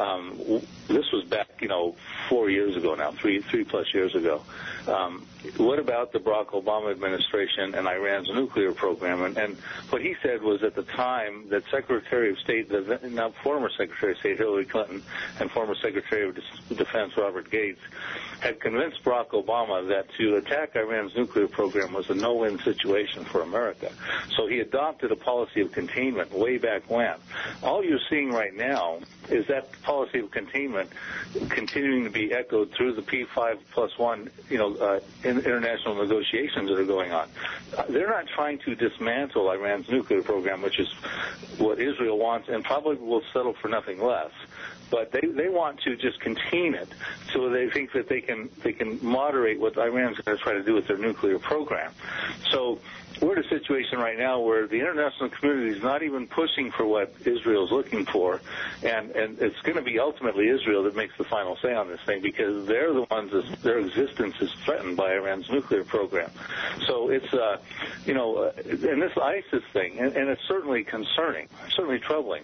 Um, this was back, you know, four years ago now, three three plus years ago. Um, what about the Barack Obama administration and Iran's nuclear program? And, and what he said was at the time that Secretary of State, the now former Secretary of State Hillary Clinton and former Secretary of Defense Robert Gates had convinced Barack Obama that to attack Iran's nuclear program was a no-win situation for America. So he adopted a policy of containment way back when. All you're seeing right now is that policy of containment continuing to be echoed through the P five plus one, you know, uh, international negotiations that are going on. Uh, they're not trying to dismantle Iran's nuclear program, which is what Israel wants, and probably will settle for nothing less. But they, they want to just contain it, so they think that they can they can moderate what Iran's going to try to do with their nuclear program. So we're in a situation right now where the international community is not even pushing for what Israel's looking for, and, and it's going to be ultimately Israel that makes the final say on this thing, because they're the ones that their existence is threatened by Iran's nuclear program. So it's, uh, you know, uh, and this ISIS thing, and, and it's certainly concerning, certainly troubling,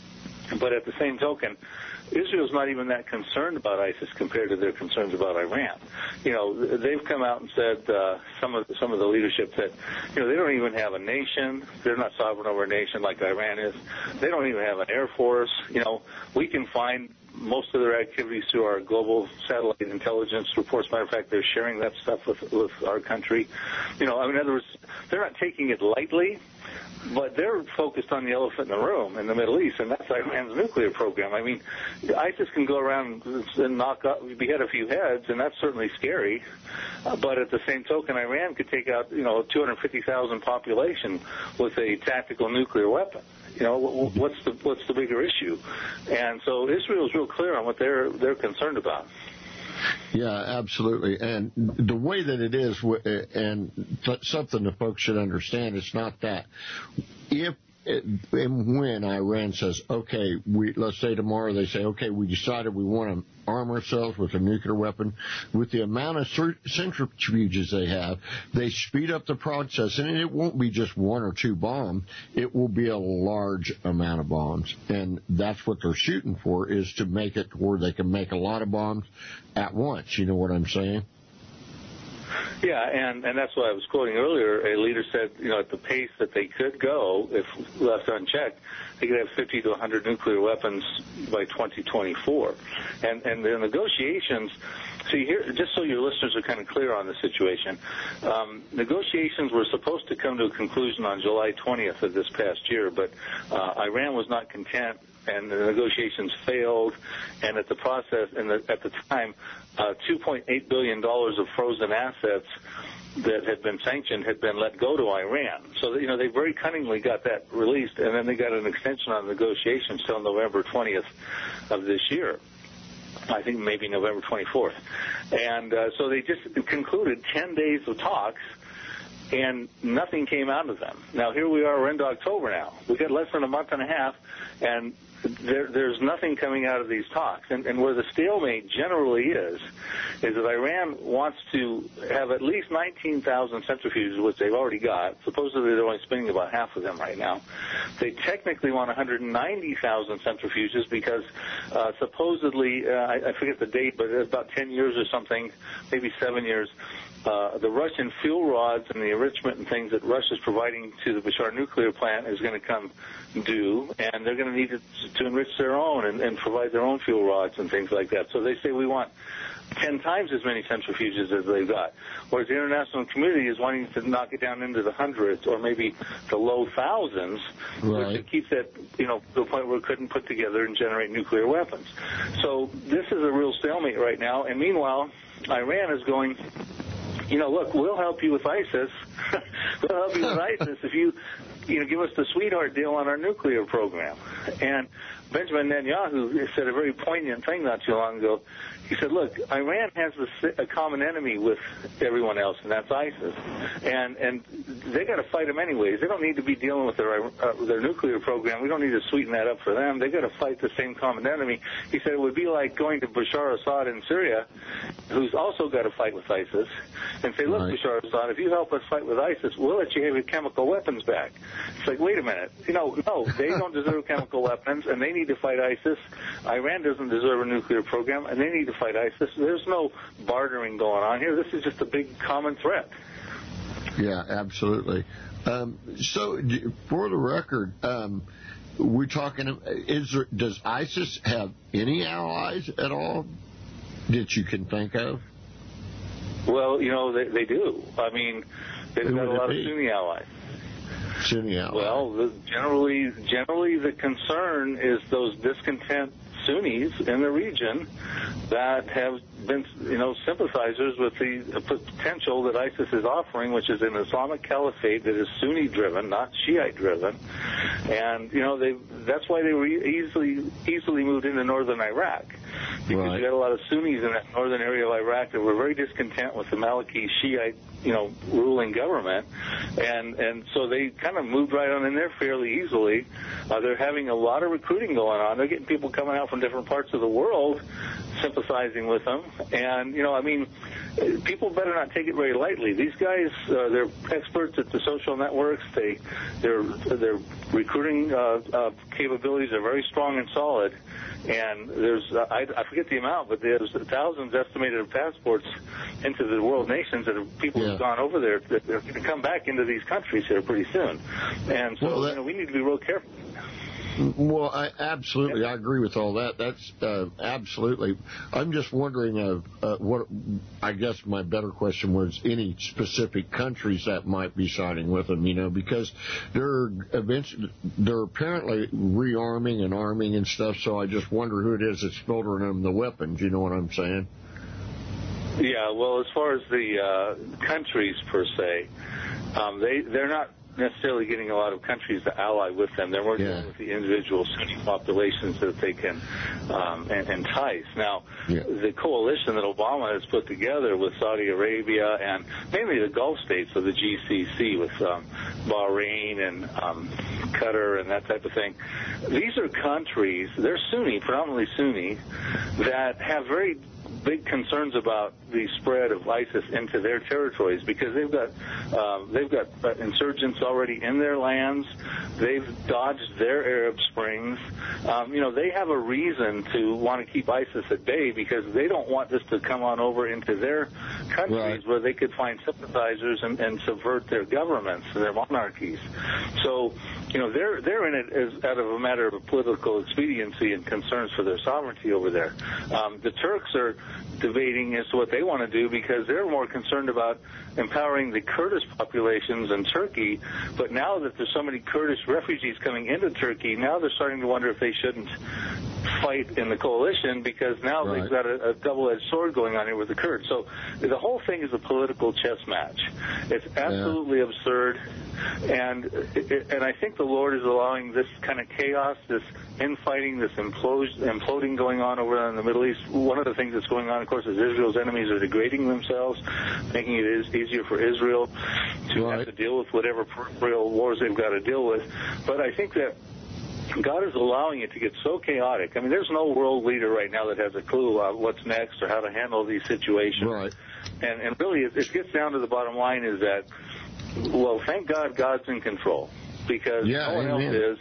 but at the same token, Israel's not even that concerned about ISIS compared to their concerns about Iran. You know, they've come out and said, uh, some of some of the leadership, that, you know, they don't even have a nation. They're not sovereign over a nation like Iran is. They don't even have an air force. You know, we can find most of their activities through our global satellite intelligence reports. Matter of fact, they're sharing that stuff with with our country. You know, I mean, in other words, they're not taking it lightly, but they're focused on the elephant in the room in the Middle East, and that's Iran's nuclear program. I mean, ISIS can go around and knock out, behead a few heads, and that's certainly scary. Uh, but at the same token, Iran could take out, you know, two hundred fifty thousand population with a tactical nuclear weapon. You know, what's the what's the bigger issue? And so Israel's real clear on what they're they're concerned about. Yeah, absolutely. And the way that it is, and something the folks should understand, it's not that. If and when Iran says, okay, we let's say tomorrow they say, okay, we decided we want to arm ourselves with a nuclear weapon, with the amount of centrifuges they have, they speed up the process, and it won't be just one or two bombs. It will be a large amount of bombs, and that's what they're shooting for, is to make it where they can make a lot of bombs at once. You know what I'm saying? Yeah, and, and that's what I was quoting earlier. A leader said, you know, at the pace that they could go, if left unchecked, they could have fifty to one hundred nuclear weapons by twenty twenty-four. And, and the negotiations, see here, just so your listeners are kind of clear on the situation, um, negotiations were supposed to come to a conclusion on July twentieth of this past year, but uh, Iran was not content, and the negotiations failed, and at the process, and the, at the time, uh, two point eight billion dollars of frozen assets that had been sanctioned had been let go to Iran. So, you know, they very cunningly got that released, and then they got an extension on negotiations till November twentieth of this year. I think maybe November twenty-fourth. And uh, so they just concluded ten days of talks, and nothing came out of them. Now, here we are, we're into October now. We've got less than a month and a half, and there, there's nothing coming out of these talks. And, and where the stalemate generally is, is that Iran wants to have at least nineteen thousand centrifuges, which they've already got. Supposedly they're only spending about half of them right now. They technically want one hundred ninety thousand centrifuges because uh, supposedly, uh, I, I forget the date, but about ten years or something, maybe seven years, uh, the Russian fuel rods and the enrichment and things that Russia's providing to the Bushehr nuclear plant is going to come due, and they're going to need to, to enrich their own and, and provide their own fuel rods and things like that. So they say we want ten times as many centrifuges as they've got, whereas the international community is wanting to knock it down into the hundreds or maybe the low thousands, right. which keeps that, you know, to the point where it couldn't put together and generate nuclear weapons. So this is a real stalemate right now, and meanwhile, Iran is going, you know, look, we'll help you with ISIS. We'll help you with ISIS if you, you know, give us the sweetheart deal on our nuclear program. And Benjamin Netanyahu said a very poignant thing not too long ago. He said, look, Iran has a, a common enemy with everyone else, and that's ISIS. And and they got to fight them anyways. They don't need to be dealing with their uh, their nuclear program. We don't need to sweeten that up for them. They got to fight the same common enemy. He said it would be like going to Bashar Assad in Syria, who's also got to fight with ISIS, and say, look, right. Bashar Assad, if you help us fight with ISIS, we'll let you have your chemical weapons back. It's like, wait a minute. You know, no, they don't deserve chemical weapons, and they need to fight ISIS. Iran doesn't deserve a nuclear program, and they need to fight ISIS. There's no bartering going on here. This is just a big common threat. Yeah, absolutely. Um, so, for the record, um, we're talking. Is there, does ISIS have any allies at all that you can think of? Well, you know, they, they do. I mean, they've Who got a lot be? of Sunni allies. Sunni allies. Well, the, generally, generally the concern is those discontent Sunnis in the region that have been, you know, sympathizers with the potential that ISIS is offering, which is an Islamic caliphate that is Sunni-driven, not Shiite-driven. And, you know, they that's why they were easily easily moved into northern Iraq, because right. you got a lot of Sunnis in that northern area of Iraq that were very discontent with the Maliki Shiite, you know, ruling government, and and so they kind of moved right on in there fairly easily. Uh, they're having a lot of recruiting going on. They're getting people coming out from different parts of the world sympathizing with them, and, you know, I mean, people better not take it very lightly. These guys, uh, they're experts at the social networks. They, their their recruiting uh, uh, capabilities are very strong and solid. And there's, uh, I, I forget the amount, but there's thousands estimated of passports into the world nations that have people yeah. who've gone over there that are going to come back into these countries here pretty soon. And so, well, that, you know, we need to be real careful. Well, I, absolutely, I agree with all that. That's uh, absolutely. I'm just wondering, uh, uh, what I guess my better question was any specific countries that might be siding with them, you know, because they're eventually they're apparently rearming and arming and stuff. So I just wonder who it is that's filtering them the weapons. You know what I'm saying? Yeah. Well, as far as the uh, countries per se, um, they they're not necessarily getting a lot of countries to ally with them. They're more yeah. dealing with the individual Sunni populations that they can um, entice. Now, yeah. the coalition that Obama has put together with Saudi Arabia and mainly the Gulf states of the G C C with um, Bahrain and um, Qatar and that type of thing, these are countries, they're Sunni, predominantly Sunni, that have very big concerns about the spread of ISIS into their territories, because they've got uh, they've got uh, insurgents already in their lands. They've dodged their Arab Springs. Um, you know, they have a reason to want to keep ISIS at bay, because they don't want this to come on over into their countries right. where they could find sympathizers and, and subvert their governments, their monarchies. So, you know, they're they're in it as out of a matter of political expediency and concerns for their sovereignty over there. Um, the Turks are debating as to what they want to do, because they're more concerned about empowering the Kurdish populations in Turkey. But now that there's so many Kurdish refugees coming into Turkey, now they're starting to wonder if they shouldn't fight in the coalition, because now right. they've got a, a double-edged sword going on here with the Kurds. So the whole thing is a political chess match. It's absolutely yeah. absurd, and and I think the Lord is allowing this kind of chaos, this infighting, this implosion, imploding going on over in the Middle East. One of the things that's going on, of course, is Israel's enemies are degrading themselves, making it easier for Israel to right. have to deal with whatever peripheral wars they've got to deal with. But I think that God is allowing it to get so chaotic. I mean, there's no world leader right now that has a clue about what's next or how to handle these situations. Right. And, and really, it, it gets down to the bottom line is that, well, thank God God's in control, because yeah, no one amen. else is.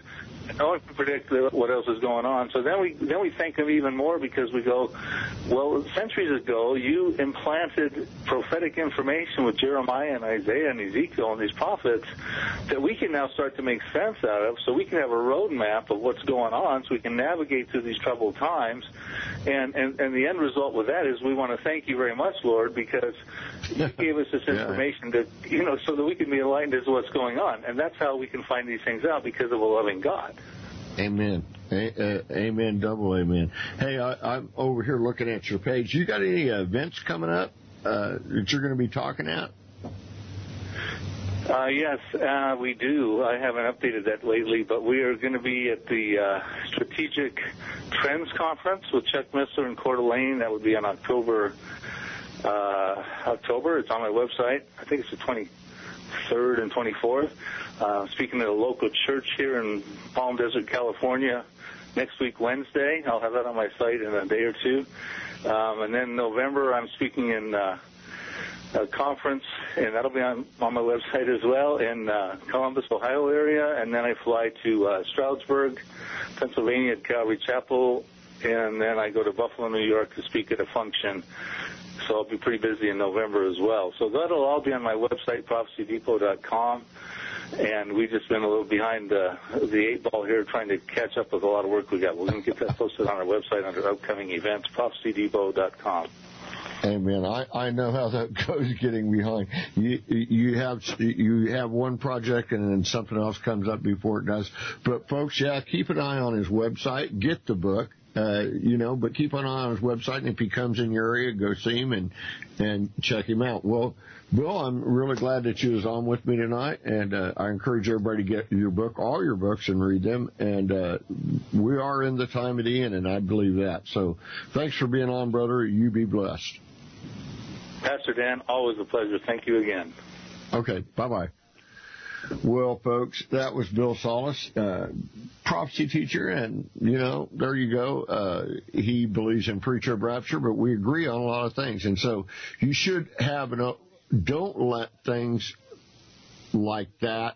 no one can predict what else is going on. So then we then we thank him even more because we go, well, centuries ago you implanted prophetic information with Jeremiah and Isaiah and Ezekiel and these prophets that we can now start to make sense out of, so we can have a roadmap of what's going on, so we can navigate through these troubled times. And and, and the end result with that is we want to thank you very much, Lord, because you gave us this information yeah. to, you know, so that we can be enlightened as to what's going on. And that's how we can find these things out, because of a loving God. Amen. A- uh, amen. Double amen. Hey, I, I'm over here looking at your page. You got any events coming up uh, that you're going to be talking at? Uh, yes, uh, we do. I haven't updated that lately, but we are going to be at the uh, Strategic Trends Conference with Chuck Missler and Coeur d'Alene. That would be on October. Uh, October. It's on my website. I think it's the twenty-third and twenty-fourth. Uh, speaking at a local church here in Palm Desert, California, next week, Wednesday. I'll have that on my site in a day or two. Um, and then November, I'm speaking in uh, a conference, and that'll be on, on my website as well, in uh, Columbus, Ohio area. And then I fly to uh, Stroudsburg, Pennsylvania at Calvary Chapel. And then I go to Buffalo, New York to speak at a function. So I'll be pretty busy in November as well. So that'll all be on my website, prophecy depot dot com. And we've just been a little behind uh, the eight ball here trying to catch up with a lot of work we got. We're going to get that posted on our website under upcoming events, prophecy depot dot com. Amen. I, I know how that goes, getting behind. You you have you have one project and then something else comes up before it does. But folks, yeah, keep an eye on his website. Get the book. Uh, you know, but keep an eye on his website, and if he comes in your area, go see him and and check him out. Well, Bill, I'm really glad that you was on with me tonight, and uh, I encourage everybody to get your book, all your books, and read them. And uh, we are in the time of the end, and I believe that. So thanks for being on, brother. You be blessed. Pastor Dan, always a pleasure. Thank you again. Okay, bye-bye. Well, folks, that was Bill Salus, uh, prophecy teacher, and, you know, there you go. Uh, he believes in pre-trib rapture, but we agree on a lot of things. And so you should have an, don't let things like that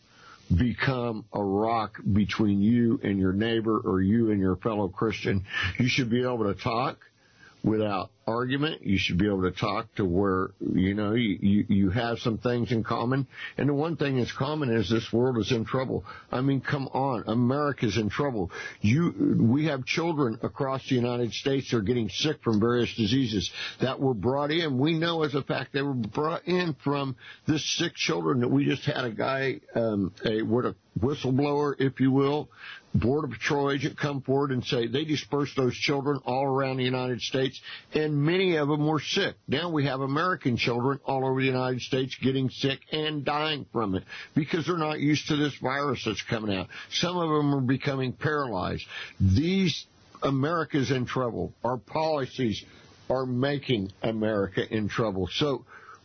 become a rock between you and your neighbor or you and your fellow Christian. You should be able to talk without argument. You should be able to talk to where, you know, you, you, you have some things in common. And the one thing that's common is this world is in trouble. I mean, come on. America's in trouble. You, we have children across the United States that are getting sick from various diseases that were brought in. We know as a fact they were brought in from this sick children that we just had a guy, um, a, what a whistleblower, if you will, Border Patrol agent come forward and say they dispersed those children all around the United States, and many of them were sick. Now we have American children all over the United States getting sick and dying from it because they're not used to this virus that's coming out. Some of them are becoming paralyzed. These America's in trouble. Our policies are making America in trouble. So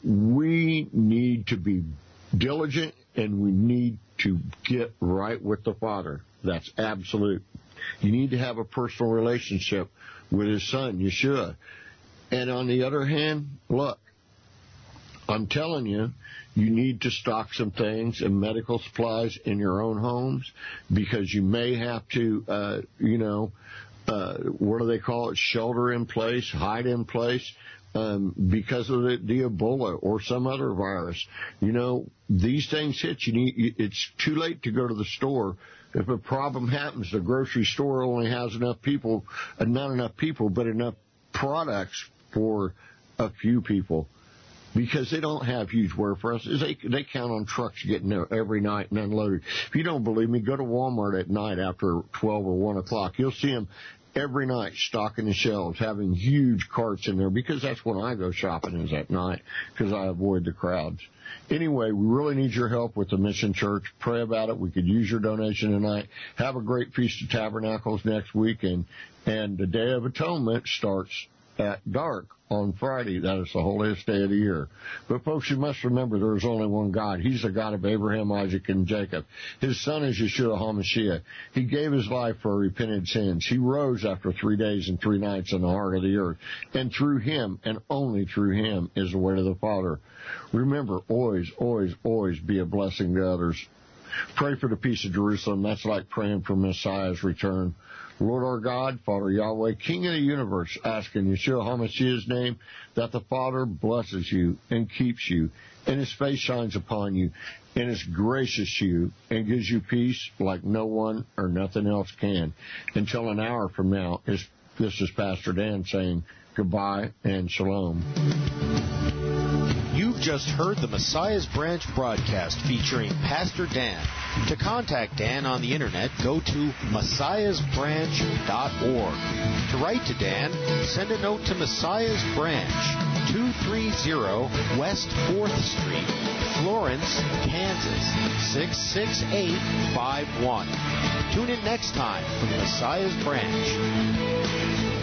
we need to be diligent, and we need to get right with the Father. That's absolute. You need to have a personal relationship with his son, Yeshua. And on the other hand, look, I'm telling you, you need to stock some things and medical supplies in your own homes because you may have to, uh, you know, uh, what do they call it, shelter in place, hide in place. Um, because of the, the Ebola or some other virus. You know, these things hit. You need, it's too late to go to the store. If a problem happens, the grocery store only has enough people, uh, not enough people, but enough products for a few people. Because they don't have huge warehouses. They, they count on trucks getting there every night and unloaded. If you don't believe me, go to Walmart at night after twelve or one o'clock. You'll see them every night stocking the shelves, having huge carts in there, because that's when I go shopping is at night, because I avoid the crowds. Anyway, we really need your help with the Mission Church. Pray about it. We could use your donation tonight. Have a great Feast of Tabernacles next week, and, and the Day of Atonement starts at dark on Friday. That is the holiest day of the year. But folks, you must remember there is only one God. He's the God of Abraham, Isaac, and Jacob. His son is Yeshua HaMashiach. He gave his life for repented sins. He rose after three days and three nights in the heart of the earth. And through him, and only through him, is the way to the Father. Remember, always, always, always be a blessing to others. Pray for the peace of Jerusalem. That's like praying for Messiah's return. Lord our God, Father Yahweh, King of the universe, ask in Yeshua HaMashiach's name that the Father blesses you and keeps you, and His face shines upon you, and is gracious to you, and gives you peace like no one or nothing else can. Until an hour from now, this is Pastor Dan saying goodbye and shalom. You've just heard the Messiah's Branch broadcast featuring Pastor Dan. To contact Dan on the internet, go to messiahs branch dot org. To write to Dan, send a note to Messiah's Branch, two thirty West fourth Street, Florence, Kansas, six six eight five one. Tune in next time for the Messiah's Branch.